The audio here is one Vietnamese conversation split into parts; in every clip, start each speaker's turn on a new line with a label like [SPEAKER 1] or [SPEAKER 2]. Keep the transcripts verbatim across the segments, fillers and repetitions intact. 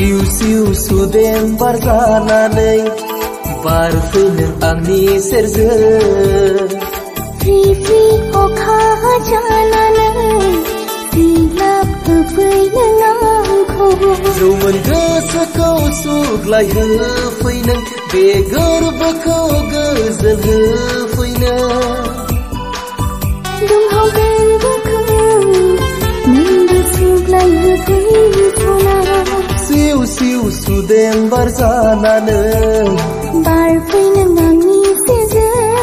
[SPEAKER 1] siu siu sudem barzananai barfinin angni serje
[SPEAKER 2] free free okha jananai silap feinang angko
[SPEAKER 1] Zuman gosoku suglai feinang begar bako gazal feinang
[SPEAKER 2] dum hau ben bako nang suglai feinang
[SPEAKER 1] siu siu sudem barzananai
[SPEAKER 2] barfinin angni serje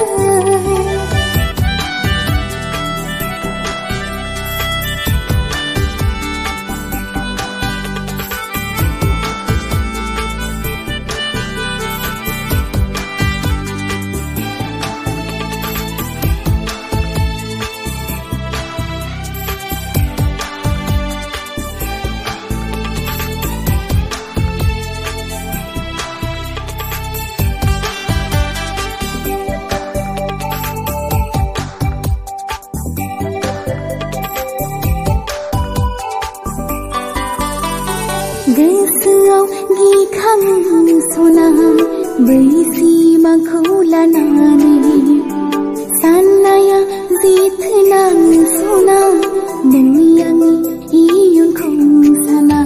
[SPEAKER 2] गोसोआव गिखाङो सना बै सिमाखौ लानानै साननाया जिथोनाङो सना नोंनि आंनि इयुनखौ साना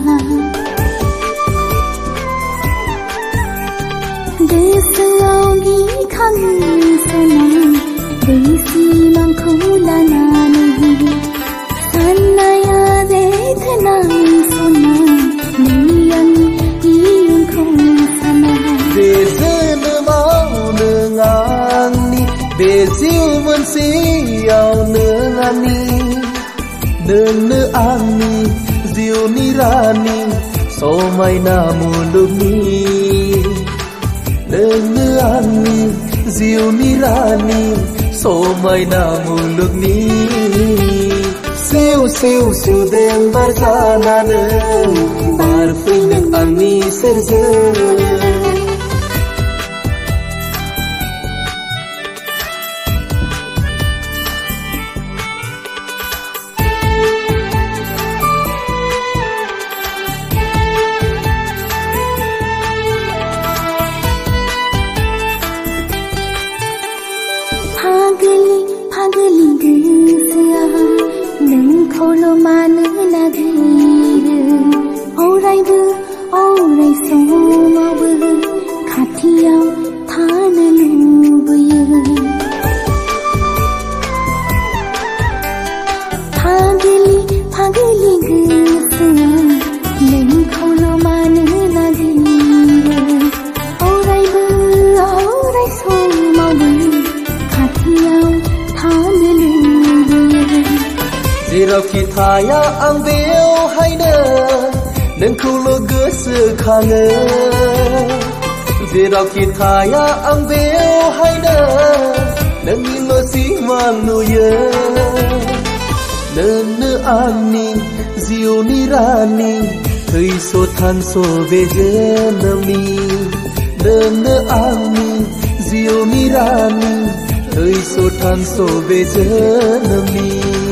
[SPEAKER 2] गोसोआव गिखाङो सना बै सिमाखौ लानानै साननाया जिथोनाङो सना
[SPEAKER 1] Beziu mensiau nengani nene ani ziu nirani somai namuluni nene ani ziu nirani somai namuluni siu siu siu dem barzanane barfinin angni serje
[SPEAKER 2] Pagli, pagli gosoa नोंखौल' मानो नागिरो अरायबो अराय समावबो खाथियाव थानो लुबैयो फागलि फागलि गोसोआ नोंखौल' मानो नागिरो अरायबो अराय समावबो
[SPEAKER 1] जेरावखि थाया आं बेवहायनो नोंखौल' गोसोखाङो जेरावखि थाया आं बेवहायनो नोंनिल' सिमां नुयो नोंनो आंनि जिउनि रानि थैस' थांस' बे जोनोमनि नोंनो आंनि जिउनि रानि थैस' थांस' बे जोनोमनि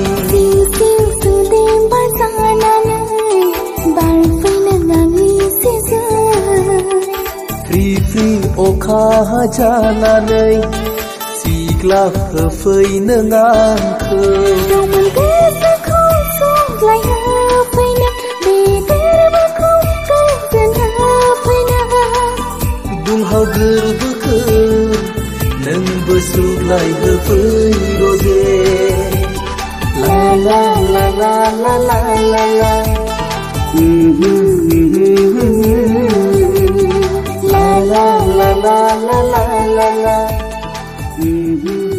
[SPEAKER 1] Free free okha jananai siglap feinang angko
[SPEAKER 2] Doman gosoku suglai feinang begar bako gazal feinang
[SPEAKER 1] Dung hau gerbeke nang besuglai feiroje La la la la la la la la La la la la la la la la. Mm-hmm.